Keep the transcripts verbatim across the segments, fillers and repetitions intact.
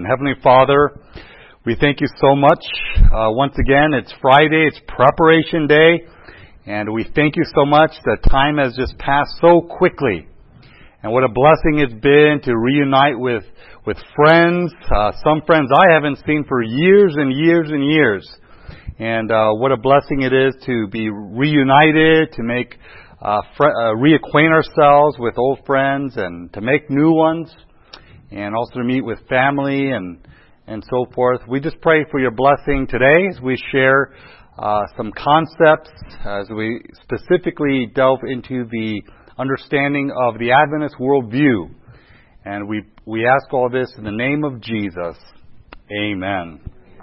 And Heavenly Father, we thank you so much. Uh, once again, it's Friday, it's preparation day, and we thank you so much that time has just passed so quickly. And what a blessing it's been to reunite with, with friends, uh, some friends I haven't seen for years and years and years. And uh, what a blessing it is to be reunited, to make uh, fr- uh, reacquaint ourselves with old friends and to make new ones, and also to meet with family and and so forth. We just pray for your blessing today as we share uh, some concepts, as we specifically delve into the understanding of the Adventist worldview. And we we ask all this in the name of Jesus. Amen.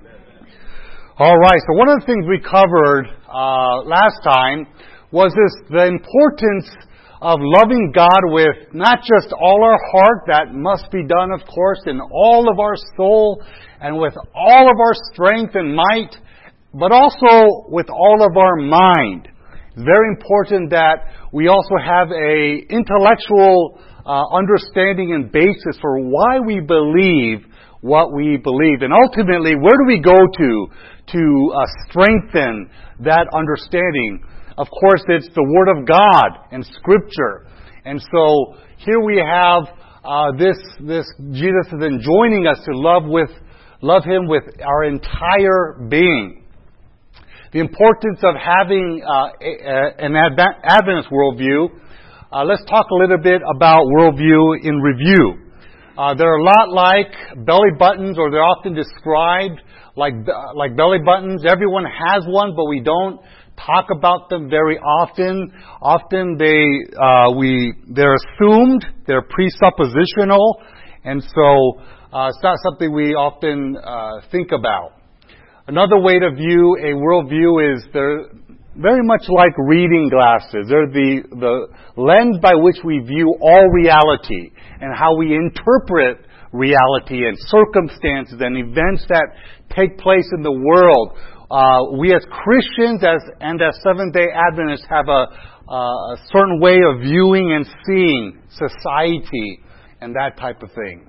All right, so one of the things we covered uh, last time was this, the importance of loving God with not just all our heart, that must be done, of course, in all of our soul and with all of our strength and might, but also with all of our mind. It's very important that we also have a intellectual uh, understanding and basis for why we believe what we believe. And ultimately, where do we go to to uh, strengthen that understanding? Of course, it's the Word of God and Scripture. And so here we have uh, this this Jesus is enjoining us to love with love Him with our entire being. The importance of having uh, a, an Adventist worldview. Uh, let's talk a little bit about worldview in review. Uh, they're a lot like belly buttons, or they're often described like like belly buttons. Everyone has one, but we don't talk about them very often. Often they uh, we they're assumed, they're presuppositional, and so uh, it's not something we often uh, think about. Another way to view a worldview is they're very much like reading glasses. They're the the lens by which we view all reality and how we interpret reality and circumstances and events that take place in the world. Uh, we as Christians as and as Seventh-day Adventists have a, uh, a certain way of viewing and seeing society and that type of thing.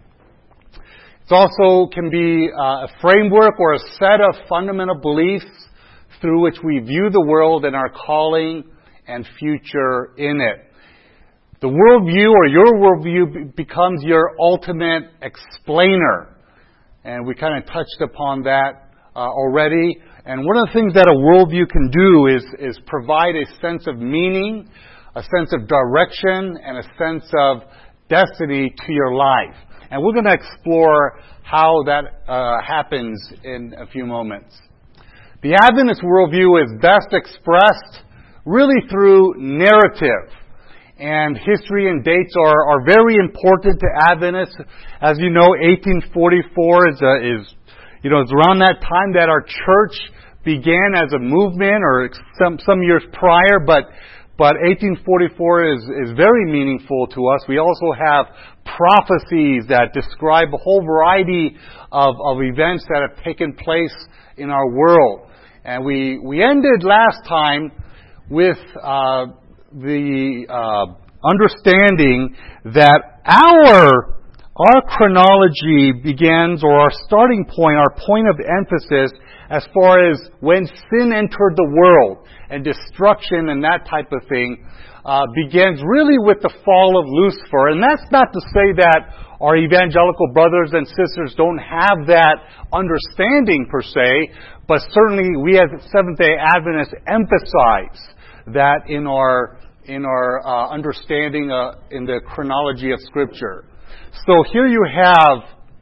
It also can be uh, a framework or a set of fundamental beliefs through which we view the world and our calling and future in it. The worldview or your worldview becomes your ultimate explainer. And we kind of touched upon that uh, already. And one of the things that a worldview can do is, is provide a sense of meaning, a sense of direction, and a sense of destiny to your life. And we're going to explore how that uh, happens in a few moments. The Adventist worldview is best expressed really through narrative. And history and dates are, are very important to Adventists. As you know, eighteen forty-four is, uh, is you know, it's around that time that our church began as a movement, or some some years prior. But but eighteen forty-four is is very meaningful to us. We also have prophecies that describe a whole variety of of events that have taken place in our world. And we we ended last time with uh, the uh, understanding that our our chronology begins, or our starting point, our point of emphasis, as far as when sin entered the world and destruction and that type of thing, uh, begins really with the fall of Lucifer. And that's not to say that our evangelical brothers and sisters don't have that understanding per se, but certainly we as Seventh-day Adventists emphasize that in our in our uh, understanding uh, in the chronology of Scripture. So here you have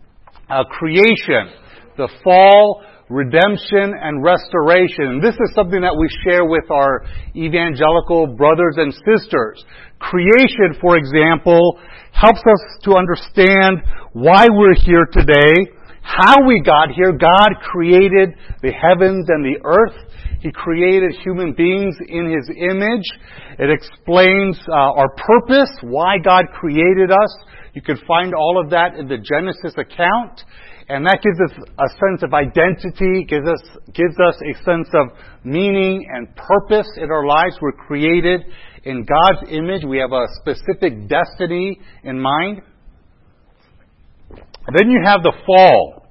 uh, creation, the fall, redemption, and restoration. This is something that we share with our evangelical brothers and sisters. Creation, for example, helps us to understand why we're here today, how we got here. God created the heavens and the earth. He created human beings in His image. It explains uh, our purpose, why God created us. You can find all of that in the Genesis account. And that gives us a sense of identity, gives us gives us a sense of meaning and purpose in our lives. We're created in God's image. We have a specific destiny in mind. Then you have the fall.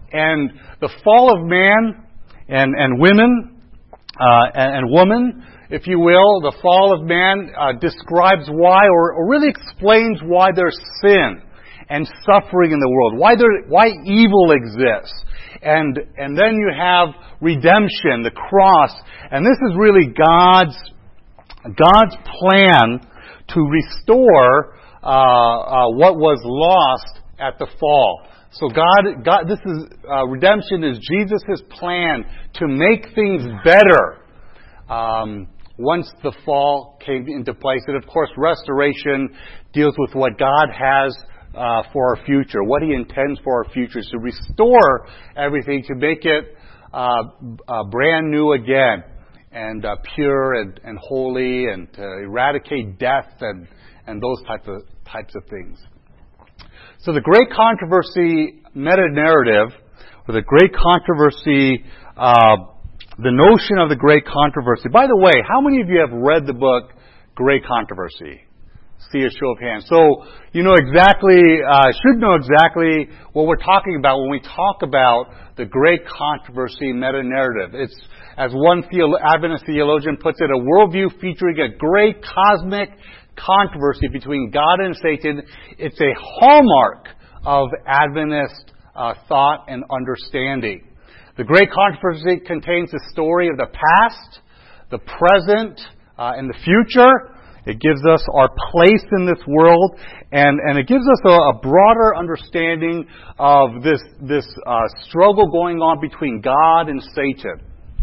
And the fall of man and, and women, uh, and, and woman, if you will, the fall of man uh, describes why, or, or really explains why there's sin and suffering in the world, why there, why evil exists. And, and then you have redemption, the cross, and this is really God's, God's plan to restore uh, uh, what was lost at the fall. So God, God, this is uh, redemption is Jesus' plan to make things better um, once the fall came into place. And of course, restoration deals with what God has uh, for our future, what He intends for our future, to restore everything, to make it uh, uh, brand new again, and uh, pure and, and holy, and to eradicate death and and those types of types of things. So the great controversy meta-narrative, or the great controversy, uh, the notion of the great controversy. By the way, how many of you have read the book Great Controversy? See a show of hands. So you know exactly, uh, should know exactly what we're talking about when we talk about the great controversy meta-narrative. It's, as one theolo- Adventist theologian puts it, a worldview featuring a great cosmic controversy between God and Satan. It's a hallmark of Adventist uh, thought and understanding. The great controversy contains the story of the past, the present, uh, and the future. It gives us our place in this world, and, and it gives us a, a broader understanding of this, this uh, struggle going on between God and Satan.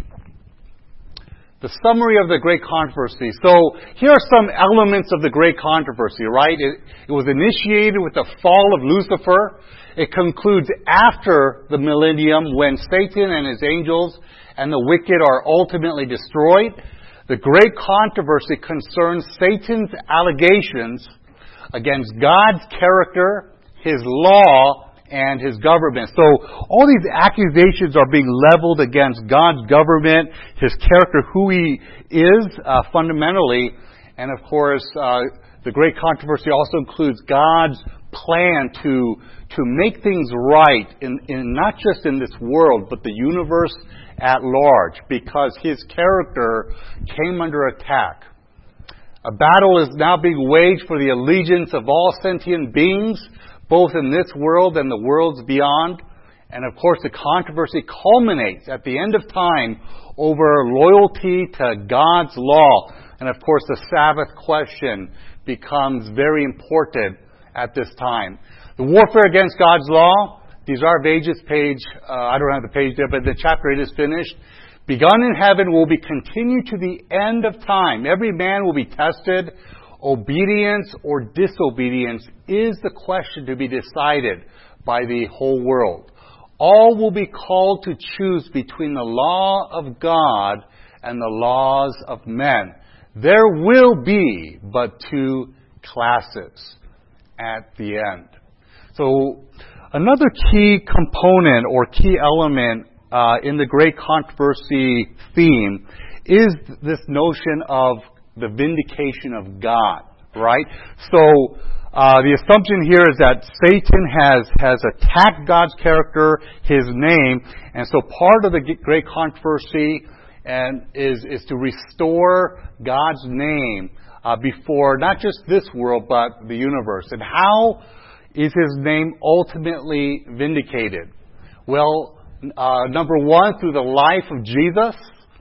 The summary of the great controversy. So here are some elements of the great controversy, right? It, it was initiated with the fall of Lucifer. It concludes after the millennium, when Satan and his angels and the wicked are ultimately destroyed. The great controversy concerns Satan's allegations against God's character, His law, and His government. So all these accusations are being leveled against God's government, His character, who He is uh, fundamentally. And of course, uh, the great controversy also includes God's plan to to make things right, in, in not just in this world, but the universe at large, because His character came under attack. A battle is now being waged for the allegiance of all sentient beings, both in this world and the worlds beyond. And of course, the controversy culminates at the end of time over loyalty to God's law. And of course, the Sabbath question becomes very important at this time. The warfare against God's law, Desire of Ages page, uh, I don't have the page there, but the chapter eight is finished. Begun in heaven will be continued to the end of time. Every man will be tested. Obedience or disobedience is the question to be decided by the whole world. All will be called to choose between the law of God and the laws of men. There will be but two classes at the end. So another key component or key element uh, in the great controversy theme is this notion of the vindication of God, right? So uh, the assumption here is that Satan has has attacked God's character, His name, and so part of the great controversy and is is to restore God's name uh, before not just this world but the universe. And how is His name ultimately vindicated? Well, uh, number one, through the life of Jesus.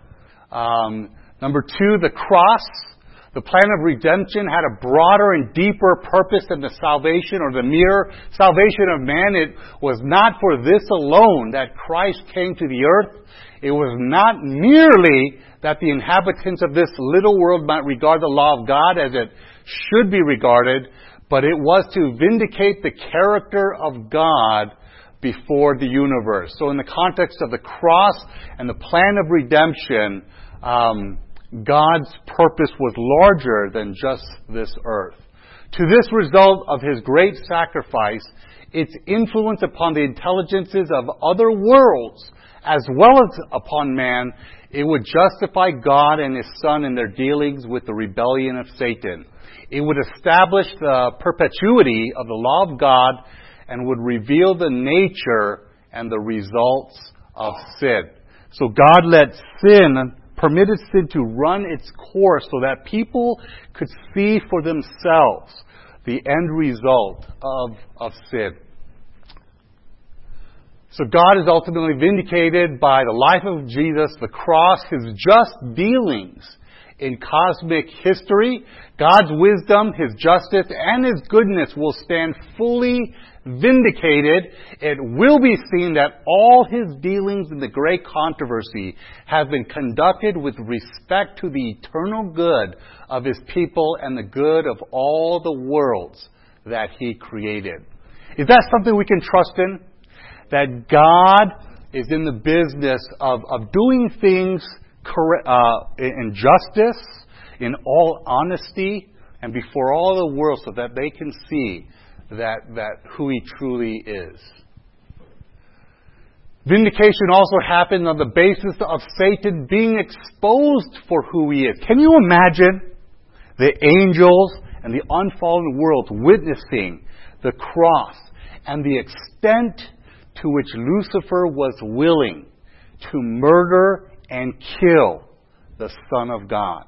Um, number two, the cross. The plan of redemption had a broader and deeper purpose than the salvation or the mere salvation of man. It was not for this alone that Christ came to the earth. It was not merely that the inhabitants of this little world might regard the law of God as it should be regarded, but it was to vindicate the character of God before the universe. So in the context of the cross and the plan of redemption, um, God's purpose was larger than just this earth. To this result of His great sacrifice, its influence upon the intelligences of other worlds, as well as upon man, it would justify God and His Son in their dealings with the rebellion of Satan. It would establish the perpetuity of the law of God and would reveal the nature and the results of sin. So God let sin, permitted sin to run its course so that people could see for themselves the end result of, of sin. So God is ultimately vindicated by the life of Jesus, the cross, His just dealings in cosmic history. God's wisdom, His justice, and His goodness will stand fully vindicated. It will be seen that all His dealings in the great controversy have been conducted with respect to the eternal good of His people and the good of all the worlds that He created. Is that something we can trust in? That God is in the business of, of doing things correct, uh, in justice, in all honesty, and before all the world, so that they can see that, that who He truly is. Vindication also happened on the basis of Satan being exposed for who he is. Can you imagine the angels and the unfallen world witnessing the cross and the extent to which Lucifer was willing to murder and kill the Son of God?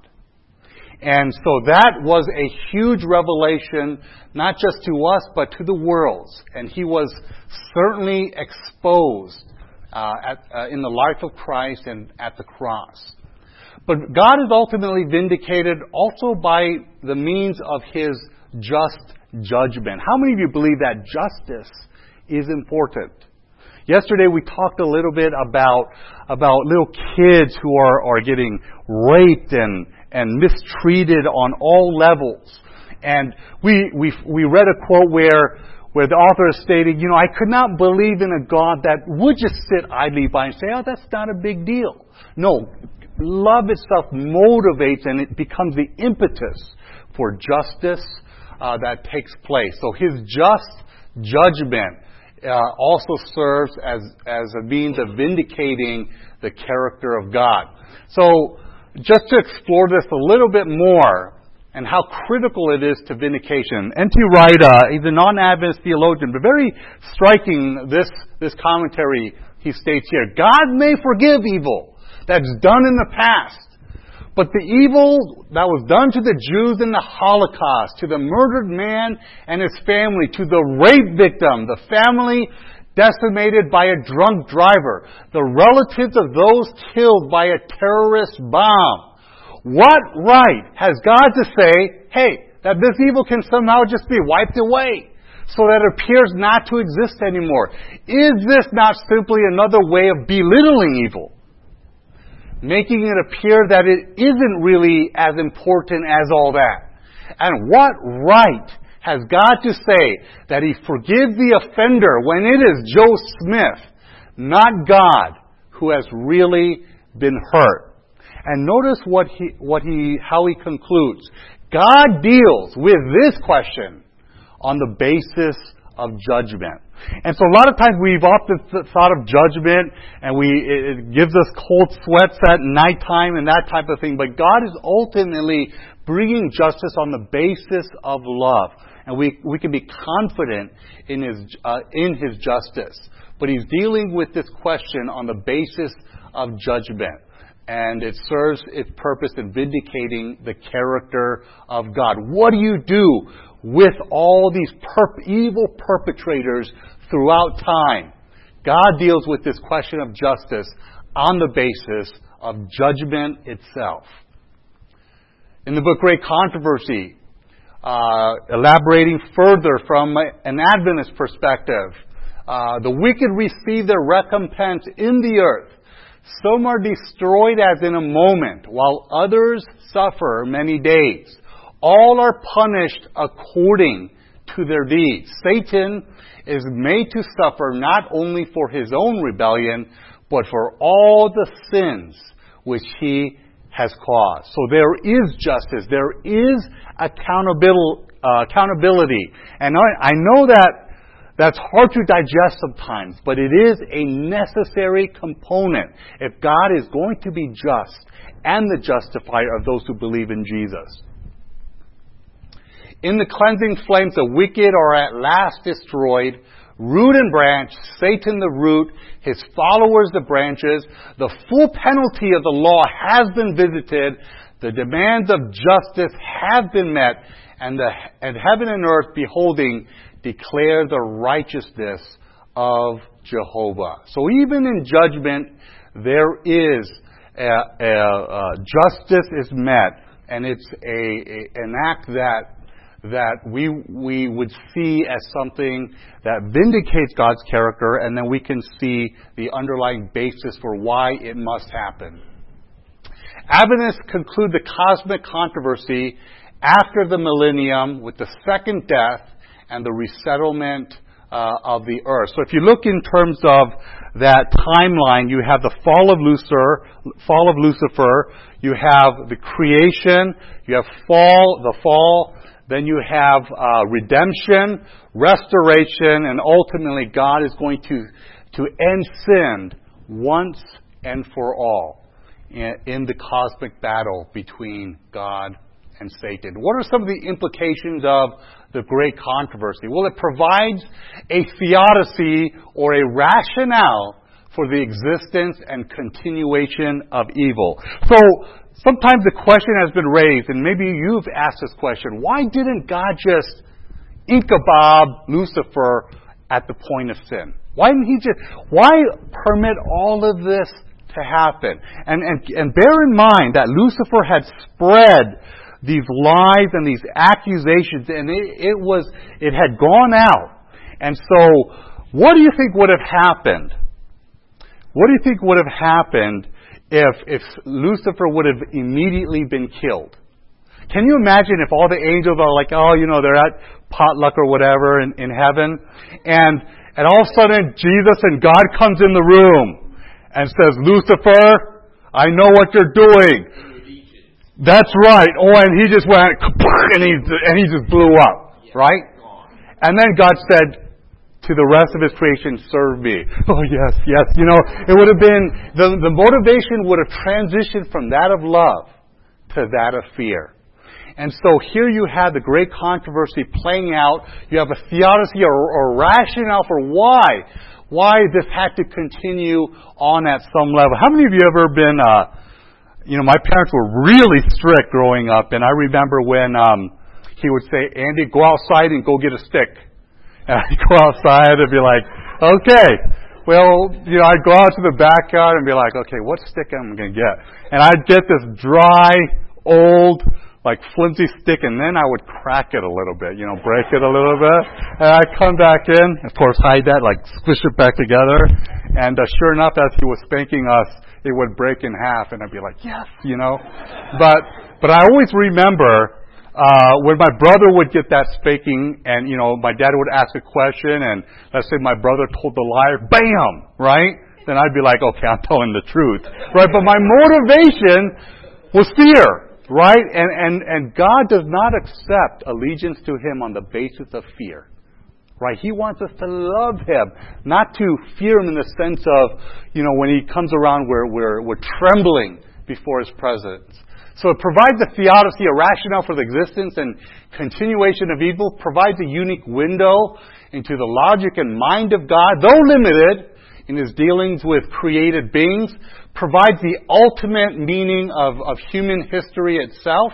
And so that was a huge revelation, not just to us, but to the world. And he was certainly exposed uh, at, uh, in the life of Christ and at the cross. But God is ultimately vindicated also by the means of His just judgment. How many of you believe that justice is important? Yesterday we talked a little bit about about little kids who are, are getting raped and, and mistreated on all levels. And we we we read a quote where where the author is stating, you know, I could not believe in a God that would just sit idly by and say, oh, that's not a big deal. No, love itself motivates and it becomes the impetus for justice uh, that takes place. So His just judgment Uh, also serves as, as a means of vindicating the character of God. So, just to explore this a little bit more and how critical it is to vindication, N T Wright, uh, he's a non-Adventist theologian, but very striking this, this commentary he states here. God may forgive evil that's done in the past, but the evil that was done to the Jews in the Holocaust, to the murdered man and his family, to the rape victim, the family decimated by a drunk driver, the relatives of those killed by a terrorist bomb. What right has God to say, hey, that this evil can somehow just be wiped away so that it appears not to exist anymore? Is this not simply another way of belittling evil? Making it appear that it isn't really as important as all that. And what right has God to say that He forgives the offender when it is Joe Smith, not God, who has really been hurt? And notice what he, what he, how he concludes. God deals with this question on the basis of judgment. And so a lot of times we've often thought of judgment and we it, it gives us cold sweats at nighttime and that type of thing. But God is ultimately bringing justice on the basis of love. And we we can be confident in His uh, in His justice. But He's dealing with this question on the basis of judgment. And it serves its purpose in vindicating the character of God. What do you do with all these perp- evil perpetrators throughout time? God deals with this question of justice on the basis of judgment itself. In the book Great Controversy, uh, elaborating further from an Adventist perspective, uh, the wicked receive their recompense in the earth. Some are destroyed as in a moment, while others suffer many days. All are punished according to their deeds. Satan is made to suffer not only for his own rebellion, but for all the sins which he has caused. So there is justice. There is accountability. Uh, accountability. And I, I know that that's hard to digest sometimes, but it is a necessary component if God is going to be just and the justifier of those who believe in Jesus. In the cleansing flames, the wicked are at last destroyed, root and branch, Satan the root, his followers the branches. The full penalty of the law has been visited. The demands of justice have been met. And, the, and heaven and earth, beholding, declare the righteousness of Jehovah. So even in judgment, there is a, a, a justice is met, and it's a, a an act that that we we would see as something that vindicates God's character, and then we can see the underlying basis for why it must happen. Adventists conclude the cosmic controversy after the millennium with the second death and the resettlement uh, of the earth. So if you look in terms of that timeline, you have the fall of Lucifer, fall of Lucifer, you have the creation, you have fall, the fall, then you have uh, redemption, restoration, and ultimately God is going to, to end sin once and for all in, in the cosmic battle between God and Satan. What are some of the implications of the great controversy? Well, it provides a theodicy or a rationale for the existence and continuation of evil. So, sometimes the question has been raised, and maybe you've asked this question, why didn't God just inkabob Lucifer at the point of sin? Why didn't he just, why permit all of this to happen? And, and, and bear in mind that Lucifer had spread these lies and these accusations, and it, it was, it had gone out. And so, what do you think would have happened? What do you think would have happened if, if Lucifer would have immediately been killed? Can you imagine if all the angels are like, oh, you know, they're at potluck or whatever in, in heaven, and, and all of a sudden Jesus and God comes in the room and says, Lucifer, I know what you're doing. That's right. Oh, and he just went, and he, and he just blew up, right? And then God said to the rest of His creation, serve me. Oh, yes, yes. You know, it would have been, the, the motivation would have transitioned from that of love to that of fear. And so here you have the great controversy playing out. You have a theodicy or, or rationale for why, why this had to continue on at some level. How many of you ever been, uh, you know, my parents were really strict growing up, and I remember when um, he would say, Andy, go outside and go get a stick. And I'd go outside and be like, okay. Well, you know, I'd go out to the backyard and be like, okay, what stick am I going to get? And I'd get this dry, old, like flimsy stick, and then I would crack it a little bit, you know, break it a little bit. And I'd come back in, of course, hide that, like squish it back together. And uh, sure enough, as he was spanking us, it would break in half, and I'd be like, yes, you know. But but I always remember uh, when my brother would get that spanking, and, you know, my dad would ask a question, and let's say my brother told the liar, bam, right? Then I'd be like, okay, I'm telling the truth, right? But my motivation was fear, right? And, and, and God does not accept allegiance to Him on the basis of fear. Right? He wants us to love Him, not to fear Him in the sense of, you know, when He comes around, we're, we're, we're trembling before His presence. So it provides a theodicy, a rationale for the existence and continuation of evil, provides a unique window into the logic and mind of God, though limited in His dealings with created beings, provides the ultimate meaning of, of human history itself.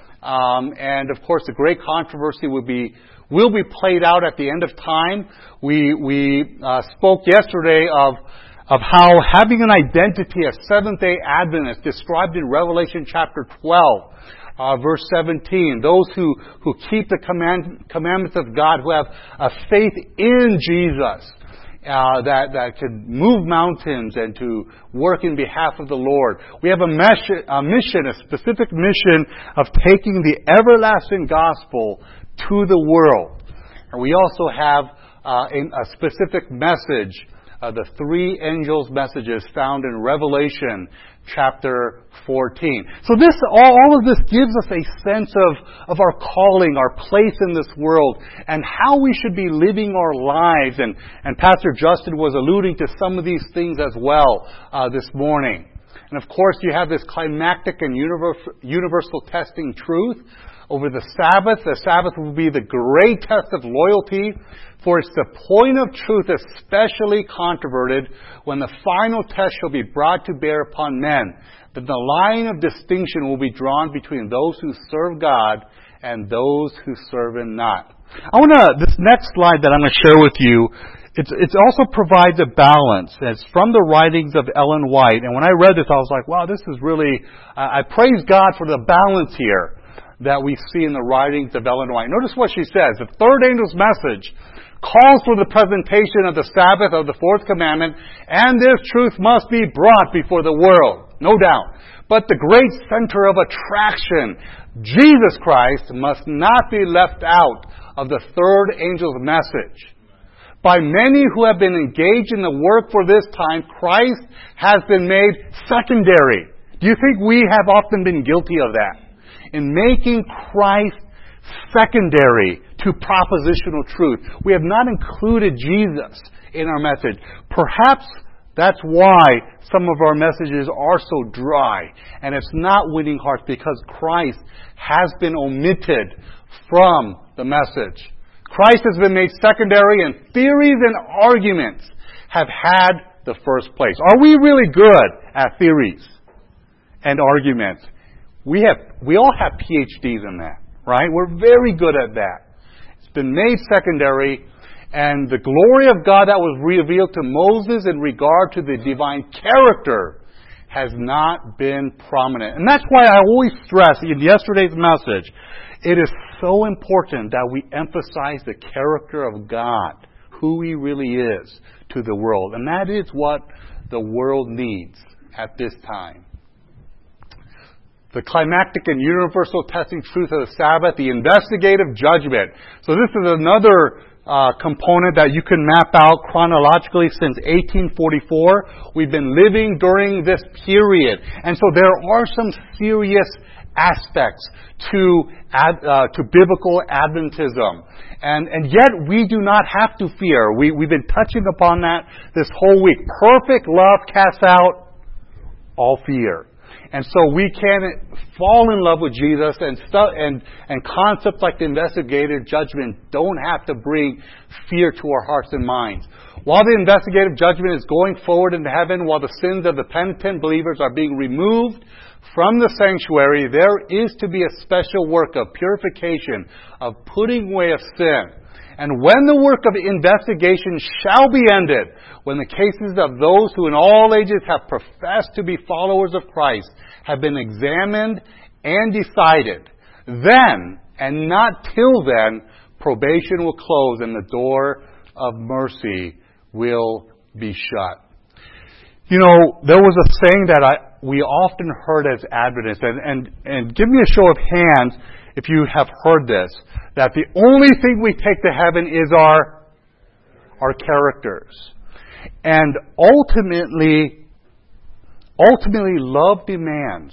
Um, and of course, the great controversy would be will be played out at the end of time. We we uh, spoke yesterday of of how having an identity as Seventh-day Adventists described in Revelation chapter twelve, uh, verse seventeen. Those who, who keep the command, commandments of God, who have a faith in Jesus, uh, that that can move mountains and to work in behalf of the Lord. We have a mission, a mission, a specific mission of taking the everlasting gospel to the world. And we also have uh, a, a specific message, uh, the three angels' messages found in Revelation chapter fourteen. So this, all, all of this gives us a sense of, of our calling, our place in this world, and how we should be living our lives. And, and Pastor Justin was alluding to some of these things as well uh, this morning. And of course, you have this climactic and universal, universal testing truth. over the Sabbath. The Sabbath will be the great test of loyalty, for it's the point of truth especially controverted when the final test shall be brought to bear upon men. Then the line of distinction will be drawn between those who serve God and those who serve Him not. I want to, this next slide that I'm going to share with you, it's, it also provides a balance. It's from the writings of Ellen White. And when I read this, I was like, wow, this is really, I, I praise God for the balance here that we see in the writings of Ellen White. Notice what she says. The third angel's message calls for the presentation of the Sabbath of the fourth commandment, and this truth must be brought before the world, no doubt. But the great center of attraction, Jesus Christ, must not be left out of the third angel's message. By many who have been engaged in the work for this time, Christ has been made secondary. Do you think we have often been guilty of that? In making Christ secondary to propositional truth. We have not included Jesus in our message. Perhaps that's why some of our messages are so dry. And it's not winning hearts because Christ has been omitted from the message. Christ has been made secondary, and theories and arguments have had the first place. Are we really good at theories and arguments? We have, we all have P H Ds in that, right? We're very good at that. It's been made secondary, and the glory of God that was revealed to Moses in regard to the divine character has not been prominent. And that's why I always stress in yesterday's message, it is so important that we emphasize the character of God, who He really is to the world. And that is what the world needs at this time. The climactic and universal testing truth of the Sabbath, the investigative judgment. So this is another uh, component that you can map out chronologically since eighteen forty-four. We've been living during this period. And so there are some serious aspects to ad, uh, to biblical Adventism. And, and yet we do not have to fear. We, we've been touching upon that this whole week. Perfect love casts out all fear. And so we can fall in love with Jesus, and stu- and and concepts like the investigative judgment don't have to bring fear to our hearts and minds. While the investigative judgment is going forward into heaven, while the sins of the penitent believers are being removed from the sanctuary, there is to be a special work of purification, of putting away of sin. And when the work of investigation shall be ended, when the cases of those who in all ages have professed to be followers of Christ have been examined and decided, then, and not till then, probation will close and the door of mercy will be shut. You know, there was a saying that I, we often heard as Adventists, and, and, and give me a show of hands if you have heard this, that the only thing we take to heaven is our, our characters. And ultimately, ultimately love demands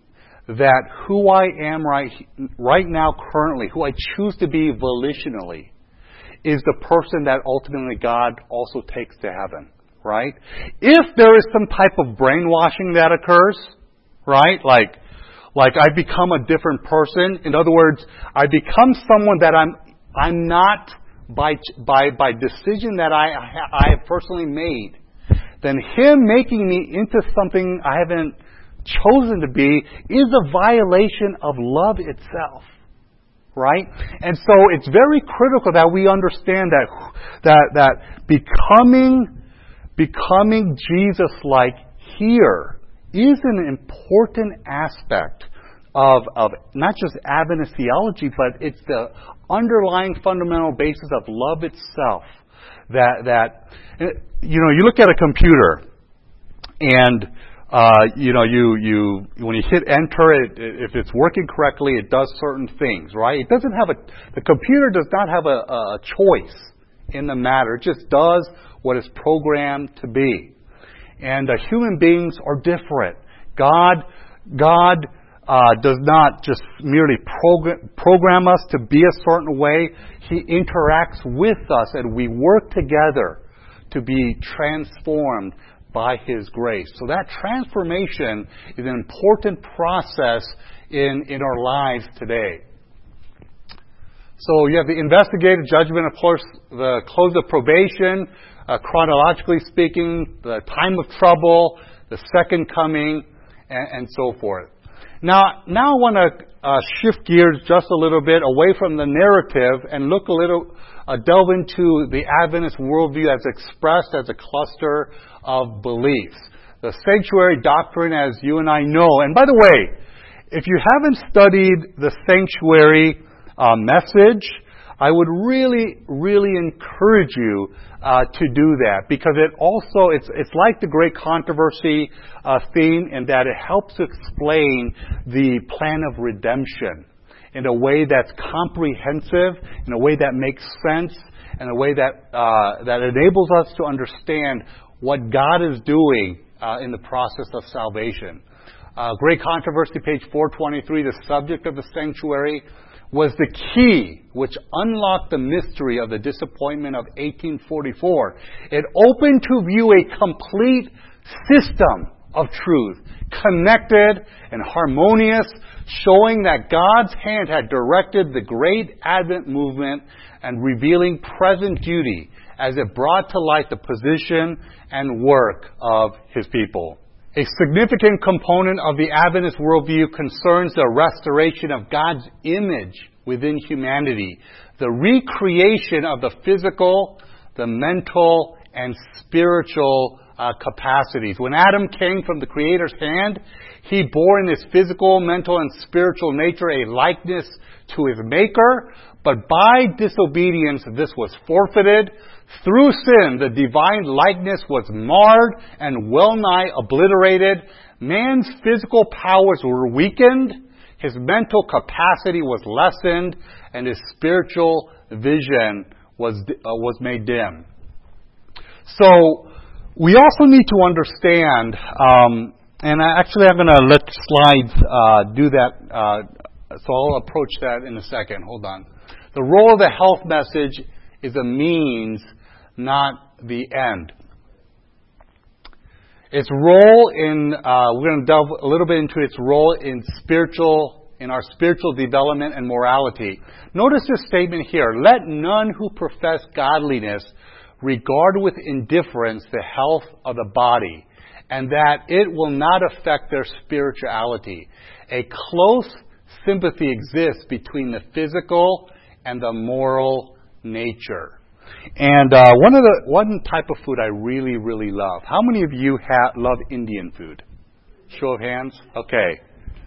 that who I am right, right now currently, who I choose to be volitionally, is the person that ultimately God also takes to heaven. Right? If there is some type of brainwashing that occurs, right? Like, like I become a different person. In other words, I become someone that I'm, I'm not by, by, by decision that I, I have personally made. Then Him making me into something I haven't chosen to be is a violation of love itself. Right? And so it's very critical that we understand that, that, that becoming Becoming Jesus-like here is an important aspect of, of not just Adventist theology, but it's the underlying fundamental basis of love itself. That, that you know, you look at a computer, and uh, you know, you, you when you hit enter, it, if it's working correctly, it does certain things, right? It doesn't have a the computer does not have a, a choice in the matter. It just does what it's programmed to be. And uh, human beings are different. God, God uh, does not just merely program, program us to be a certain way. He interacts with us, and we work together to be transformed by His grace. So that transformation is an important process in, in our lives today. So you have the investigative judgment, of course, the close of probation, uh, chronologically speaking, the time of trouble, the second coming, and, and so forth. Now, now I want to uh, shift gears just a little bit away from the narrative and look a little, uh, delve into the Adventist worldview as expressed as a cluster of beliefs. The sanctuary doctrine, as you and I know. And by the way, if you haven't studied the sanctuary uh, message, I would really, really encourage you uh, to do that, because it also, it's it's like the Great Controversy uh, theme in that it helps to explain the plan of redemption in a way that's comprehensive, in a way that makes sense, in a way that uh, that enables us to understand what God is doing uh, in the process of salvation. Uh, Great Controversy, page four twenty-three, the subject of the sanctuary was the key which unlocked the mystery of the disappointment of eighteen forty-four. It opened to view a complete system of truth, connected and harmonious, showing that God's hand had directed the great Advent movement and revealing present duty as it brought to light the position and work of His people. A significant component of the Adventist worldview concerns the restoration of God's image within humanity, the recreation of the physical, the mental, and spiritual uh, capacities. When Adam came from the Creator's hand, he bore in his physical, mental, and spiritual nature a likeness to his Maker, but by disobedience this was forfeited. Through sin, the divine likeness was marred and well-nigh obliterated. Man's physical powers were weakened, his mental capacity was lessened, and his spiritual vision was uh, was made dim. So, we also need to understand, um, and I, actually I'm going to let slides uh, do that, uh, so I'll approach that in a second. Hold on. The role of the health message is a means, not the end. Its role in, uh, we're going to delve a little bit into its role in spiritual, in our spiritual development and morality. Notice this statement here. Let none who profess godliness regard with indifference the health of the body, and that it will not affect their spirituality. A close sympathy exists between the physical and the moral nature. And uh, one of the one type of food I really, really love. How many of you ha- love Indian food? Show of hands. Okay.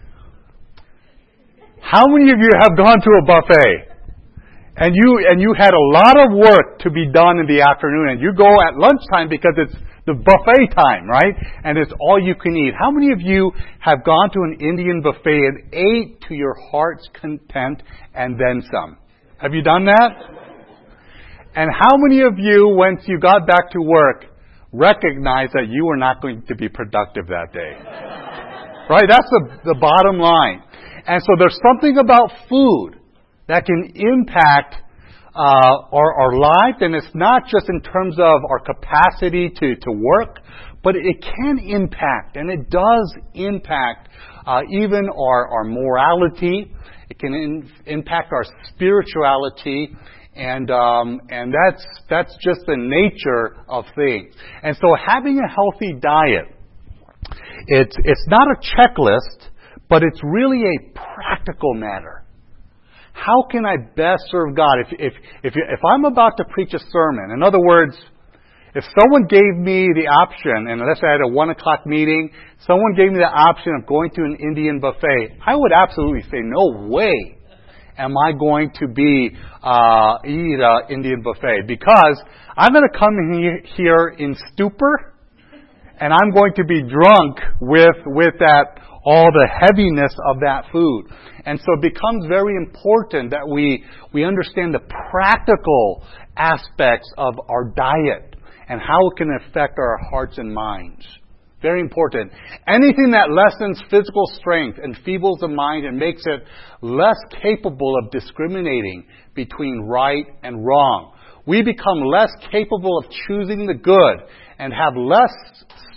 How many of you have gone to a buffet and you and you had a lot of work to be done in the afternoon, and you go at lunchtime because it's the buffet time, right? And it's all you can eat. How many of you have gone to an Indian buffet and ate to your heart's content and then some? Have you done that? And how many of you, once you got back to work, recognized that you were not going to be productive that day? Right? That's the, the bottom line. And so there's something about food that can impact uh, our, our life, and it's not just in terms of our capacity to, to work, but it can impact, and it does impact uh, even our, our morality. It can in, impact our spirituality. And um, and that's that's just the nature of things. And so having a healthy diet, it's it's not a checklist, but it's really a practical matter. How can I best serve God? If if if if I'm about to preach a sermon, in other words, if someone gave me the option, and let's say I had a one o'clock meeting, someone gave me the option of going to an Indian buffet, I would absolutely say, no way am I going to be uh, eat an Indian buffet, because I'm going to come in here in stupor, and I'm going to be drunk with with that all the heaviness of that food. And so it becomes very important that we we understand the practical aspects of our diet and how it can affect our hearts and minds. Very important. Anything that lessens physical strength, enfeebles the mind, and makes it less capable of discriminating between right and wrong. We become less capable of choosing the good and have less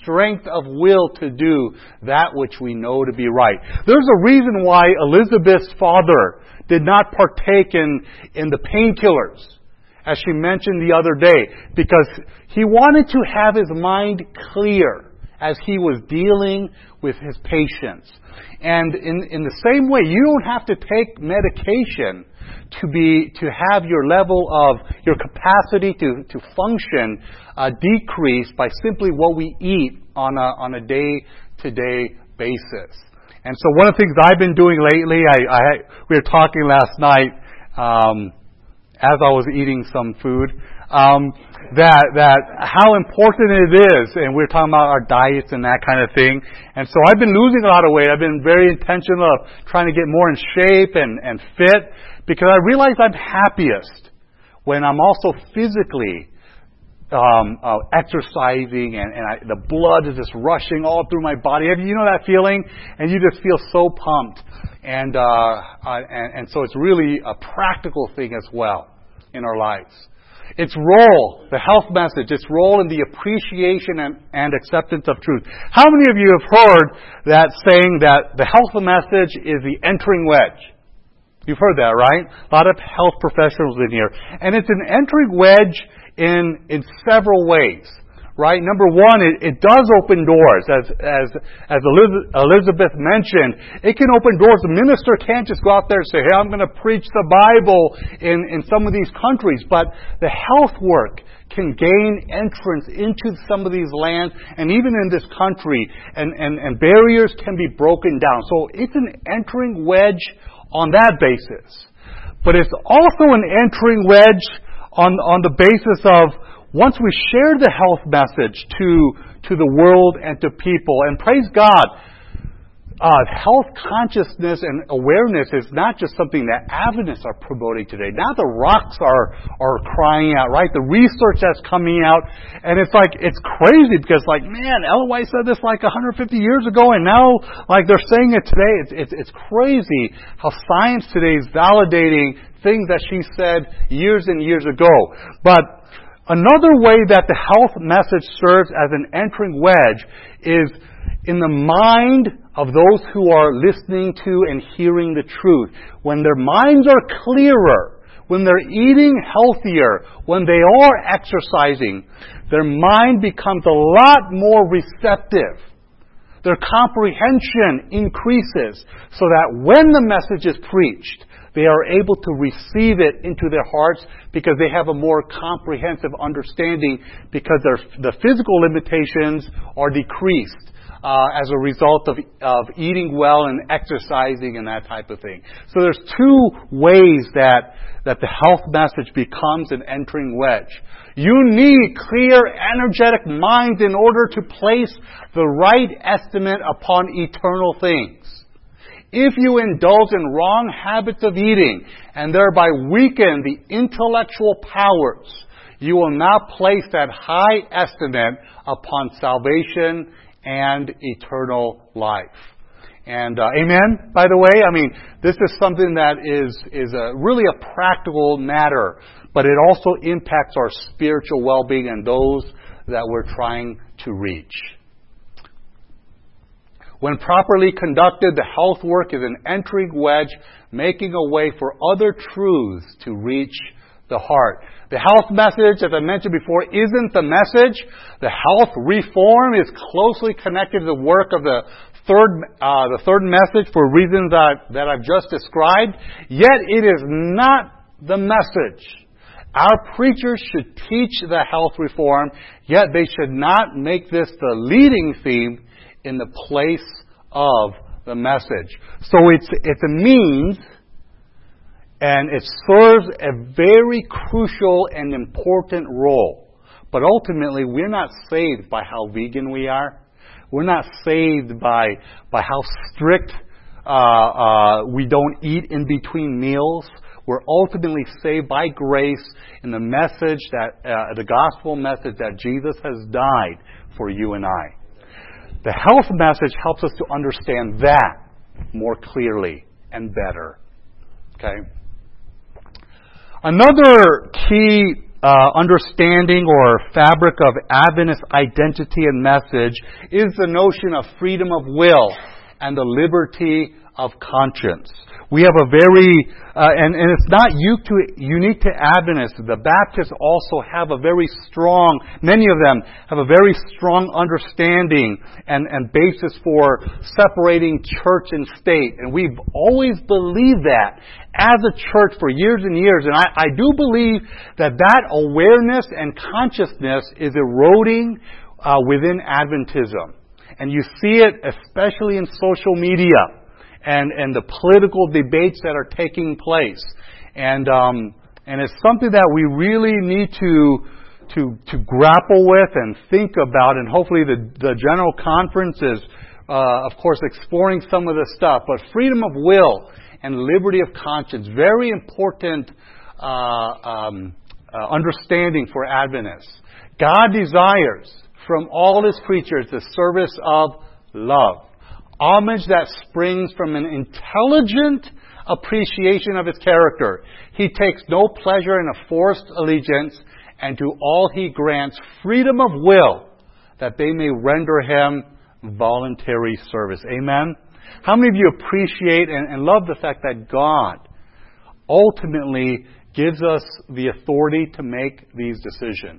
strength of will to do that which we know to be right. There's a reason why Elizabeth's father did not partake in, in the painkillers, as she mentioned the other day, because he wanted to have his mind clear as he was dealing with his patients. And in, in the same way, you don't have to take medication to be to have your level of your capacity to to function uh, decrease by simply what we eat on a on a day to day basis. And so one of the things I've been doing lately, I, I we were talking last night um, as I was eating some food. Um, that that how important it is, and we're talking about our diets and that kind of thing. And so I've been losing a lot of weight. I've been very intentional of trying to get more in shape and, and fit, because I realize I'm happiest when I'm also physically um, uh, exercising, and, and I, the blood is just rushing all through my body. Have you know that feeling? And you just feel so pumped. And, uh, uh, and and so it's really a practical thing as well in our lives. Its role, the health message, its role in the appreciation and, and acceptance of truth. How many of you have heard that saying that the health message is the entering wedge? You've heard that, right? A lot of health professionals in here. And it's an entering wedge in, in several ways. Right? Number one, it, it does open doors. As as as Elizabeth mentioned, it can open doors. The minister can't just go out there and say, hey, I'm going to preach the Bible in, in some of these countries. But the health work can gain entrance into some of these lands, and even in this country, and, and, and barriers can be broken down. So it's an entering wedge on that basis. But it's also an entering wedge on, on the basis of once we share the health message to, to the world and to people, and praise God, uh, health consciousness and awareness is not just something that Adventists are promoting today. Now the rocks are, are crying out, right? The research that's coming out, and it's like, it's crazy because like, man, Ellen White said this like one hundred fifty years ago, and now like they're saying it today. It's, it's, it's crazy how science today is validating things that she said years and years ago. But another way that the health message serves as an entering wedge is in the mind of those who are listening to and hearing the truth. When their minds are clearer, when they're eating healthier, when they are exercising, their mind becomes a lot more receptive. Their comprehension increases so that when the message is preached, they are able to receive it into their hearts because they have a more comprehensive understanding, because their, the physical limitations are decreased uh, as a result of, of eating well and exercising and that type of thing. So there's two ways that, that the health message becomes an entering wedge. You need clear, energetic minds in order to place the right estimate upon eternal things. If you indulge in wrong habits of eating and thereby weaken the intellectual powers, you will not place that high estimate upon salvation and eternal life. And uh, amen, by the way. I mean, this is something that is, is a, really a practical matter, but it also impacts our spiritual well-being and those that we're trying to reach. When properly conducted, the health work is an entering wedge, making a way for other truths to reach the heart. The health message, as I mentioned before, isn't the message. The health reform is closely connected to the work of the third, uh, the third message for reasons that, that I've just described. Yet it is not the message. Our preachers should teach the health reform, yet they should not make this the leading theme in the place of the message. So it's it's a means, and it serves a very crucial and important role. But ultimately, we're not saved by how vegan we are. We're not saved by by how strict uh, uh, we don't eat in between meals. We're ultimately saved by grace in the message that uh, the gospel message that Jesus has died for you and I. The health message helps us to understand that more clearly and better. Okay. Another key uh, understanding or fabric of Adventist identity and message is the notion of freedom of will and the liberty of conscience. We have a very, uh, and, and it's not unique to, unique to Adventists. The Baptists also have a very strong, many of them have a very strong understanding and, and basis for separating church and state. And we've always believed that as a church for years and years. And I, I do believe that that awareness and consciousness is eroding uh, within Adventism. And you see it especially in social media. And, and the political debates that are taking place. And, um, and it's something that we really need to, to, to grapple with and think about. And hopefully the, the General Conference is, uh, of course, exploring some of this stuff. But freedom of will and liberty of conscience, very important, uh, um, uh, understanding for Adventists. God desires from all His creatures the service of love. Homage that springs from an intelligent appreciation of His character. He takes no pleasure in a forced allegiance, and to all He grants freedom of will, that they may render Him voluntary service. Amen? How many of you appreciate and, and love the fact that God ultimately gives us the authority to make these decisions?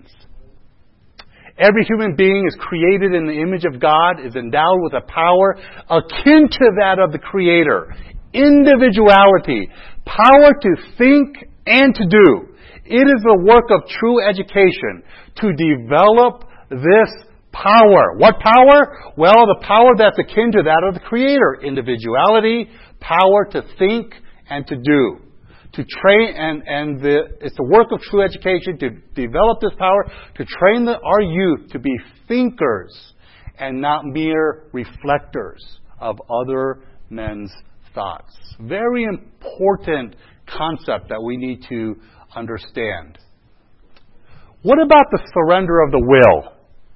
Every human being is created in the image of God, is endowed with a power akin to that of the Creator. Individuality, power to think and to do. It is the work of true education to develop this power. What power? Well, the power that's akin to that of the Creator. Individuality, power to think and to do. To train, and, and the, it's the work of true education to develop this power, to train the, our youth to be thinkers and not mere reflectors of other men's thoughts. Very important concept that we need to understand. What about the surrender of the will?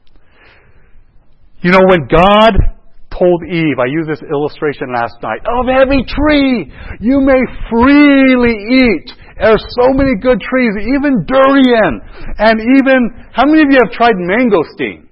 You know, when God told Eve, I used this illustration last night, of every tree you may freely eat. There's so many good trees, even durian. And even, how many of you have tried mangosteen?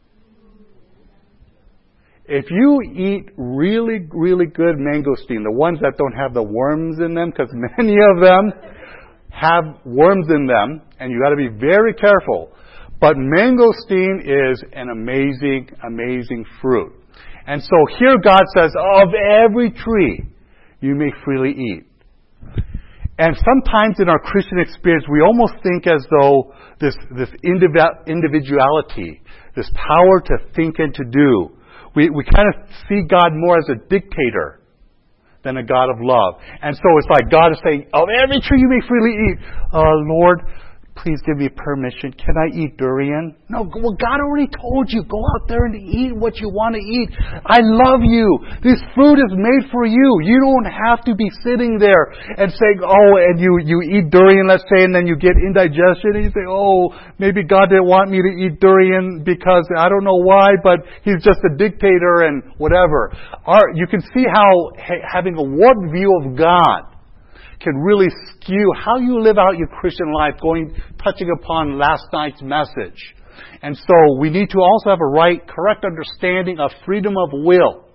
If you eat really, really good mangosteen, the ones that don't have the worms in them, because many of them have worms in them, and you got to be very careful. But mangosteen is an amazing, amazing fruit. And so here God says, of every tree you may freely eat. And sometimes in our Christian experience, we almost think as though this, this individuality, this power to think and to do, we, we kind of see God more as a dictator than a God of love. And so it's like God is saying, of every tree you may freely eat. Uh, Lord, please give me permission. Can I eat durian? No, well, God already told you. Go out there and eat what you want to eat. I love you. This food is made for you. You don't have to be sitting there and saying, oh, and you, you eat durian, let's say, and then you get indigestion, and you say, oh, maybe God didn't want me to eat durian because I don't know why, but He's just a dictator and whatever. Our, you can see how ha- having a warped view of God can really skew how you live out your Christian life, going, touching upon last night's message. And so we need to also have a right, correct understanding of freedom of will.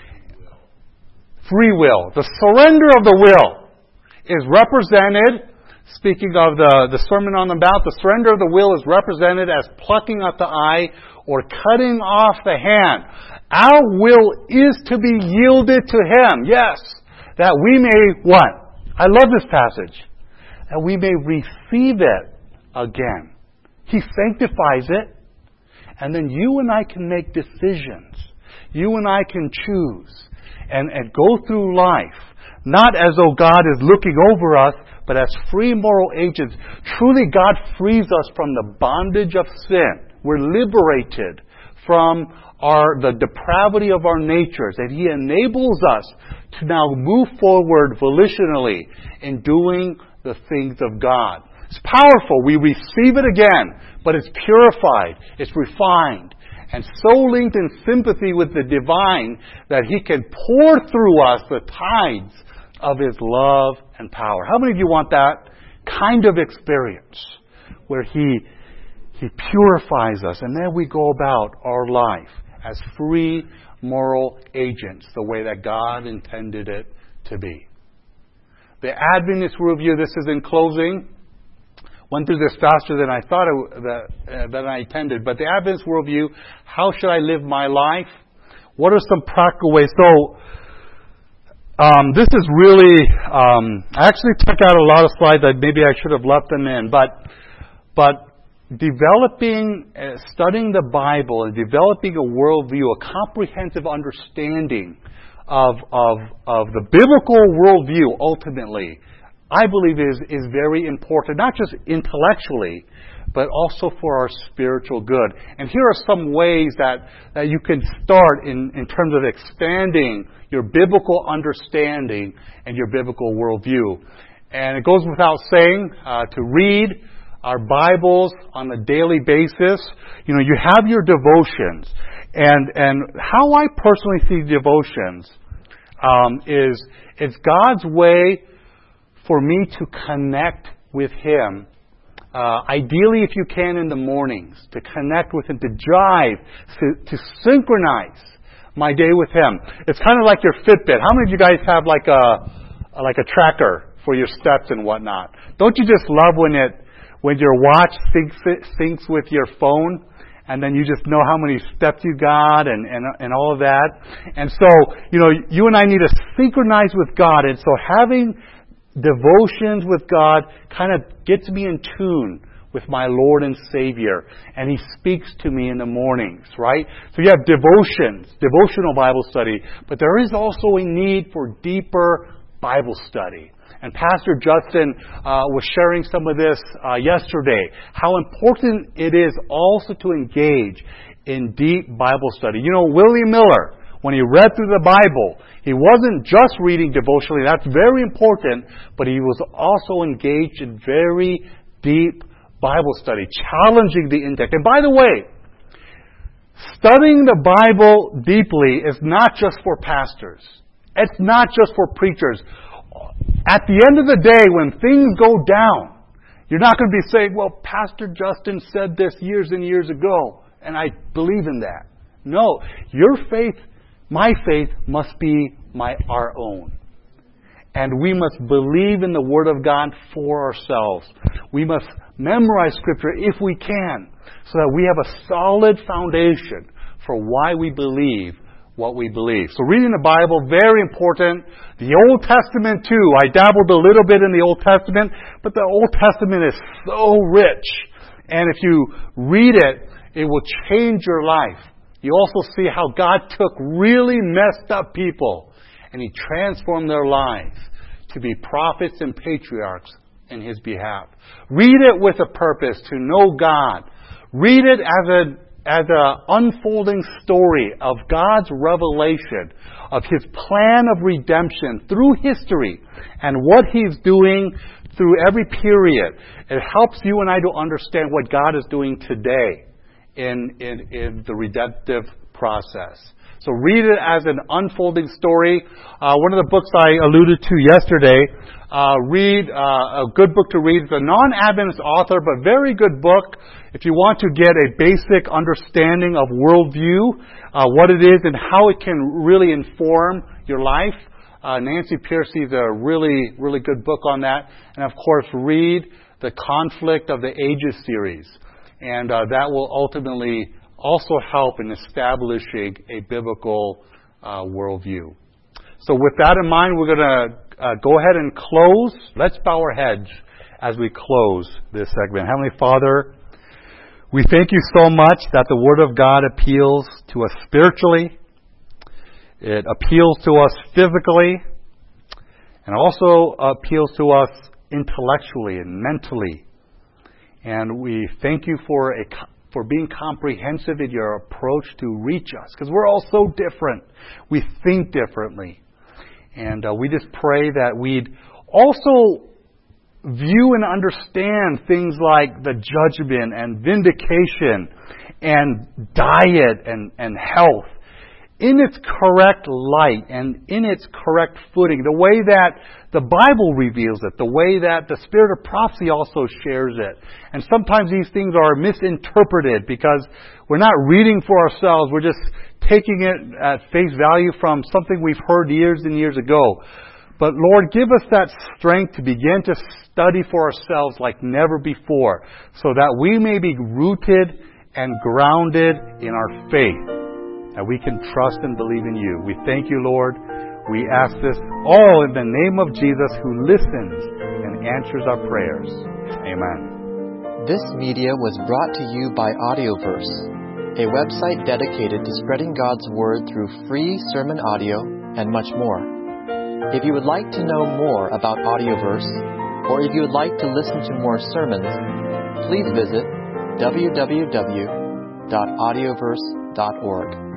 Free will. The surrender of the will is represented, speaking of the, the Sermon on the Mount, the surrender of the will is represented as plucking out the eye or cutting off the hand. Our will is to be yielded to Him, yes, that we may what? I love this passage. That we may receive it again. He sanctifies it. And then you and I can make decisions. You and I can choose. And, and go through life. Not as though God is looking over us, but as free moral agents. Truly God frees us from the bondage of sin. We're liberated from our the depravity of our natures. And He enables us to now move forward volitionally in doing the things of God. It's powerful. We receive it again, but it's purified. It's refined. And so linked in sympathy with the divine that He can pour through us the tides of His love and power. How many of you want that kind of experience? where He He purifies us, and then we go about our life as free moral agents, the way that God intended it to be. The Adventist worldview, this is in closing. Went through this faster than I thought it, that, uh, than I intended. But the Adventist worldview, how should I live my life? What are some practical ways? So, um, this is really, um, I actually took out a lot of slides that maybe I should have left them in. But, but developing, uh, studying the Bible and developing a worldview, a comprehensive understanding of, of, of the biblical worldview ultimately, I believe is, is very important, not just intellectually, but also for our spiritual good. And here are some ways that, that you can start in, in terms of expanding your biblical understanding and your biblical worldview. And it goes without saying, uh, to read our Bibles on a daily basis. You know, you have your devotions. And, and how I personally see devotions um, is it's God's way for me to connect with Him, uh, ideally if you can in the mornings, to connect with Him, to drive, to, to synchronize my day with Him. It's kind of like your Fitbit. How many of you guys have like a like a tracker for your steps and whatnot? Don't you just love when it when your watch syncs syncs with your phone? And then you just know how many steps you got and, and, and all of that. And so, you know, you and I need to synchronize with God. And so having devotions with God kind of gets me in tune with my Lord and Savior. And He speaks to me in the mornings, right? So you have devotions, devotional Bible study. But there is also a need for deeper Bible study. And Pastor Justin uh, was sharing some of this uh, yesterday, how important it is also to engage in deep Bible study. You know, William Miller, when he read through the Bible, he wasn't just reading devotionally. That's very important, but he was also engaged in very deep Bible study, challenging the intellect. And by the way, studying the Bible deeply is not just for pastors. It's not just for preachers. At the end of the day, when things go down, you're not going to be saying, well, Pastor Justin said this years and years ago, and I believe in that. No, your faith, my faith, must be my our own. And we must believe in the Word of God for ourselves. We must memorize Scripture if we can, so that we have a solid foundation for why we believe what we believe. So reading the Bible, very important. The Old Testament too. I dabbled a little bit in the Old Testament, but the Old Testament is so rich. And if you read it, it will change your life. You also see how God took really messed up people and He transformed their lives to be prophets and patriarchs in His behalf. Read it with a purpose, to know God. Read it as a as an unfolding story of God's revelation of His plan of redemption through history and what He's doing through every period. It helps you and I to understand what God is doing today in, in, in the redemptive process. So read it as an unfolding story. Uh, one of the books I alluded to yesterday, uh, read uh, a good book to read. It's a non-Adventist author, but very good book. If you want to get a basic understanding of worldview, uh, what it is and how it can really inform your life, uh, Nancy Pearcey is a really, really good book on that. And of course, read the Conflict of the Ages series. And uh, that will ultimately also help in establishing a biblical uh, worldview. So with that in mind, we're going to uh, go ahead and close. Let's bow our heads as we close this segment. Heavenly Father, we thank You so much that the Word of God appeals to us spiritually. It appeals to us physically. And also appeals to us intellectually and mentally. And we thank You for a for being comprehensive in Your approach to reach us. Because we're all so different. We think differently. And uh, we just pray that we'd also view and understand things like the judgment and vindication and diet and, and health in its correct light and in its correct footing, the way that the Bible reveals it, the way that the Spirit of prophecy also shares it. And sometimes these things are misinterpreted because we're not reading for ourselves. We're just taking it at face value from something we've heard years and years ago. But Lord, give us that strength to begin to study for ourselves like never before, so that we may be rooted and grounded in our faith, that we can trust and believe in you. We thank you, Lord. We ask this all in the name of Jesus, who listens and answers our prayers. Amen. This media was brought to you by Audioverse, a website dedicated to spreading God's Word through free sermon audio and much more. If you would like to know more about Audioverse, or if you would like to listen to more sermons, please visit w w w dot audioverse dot org.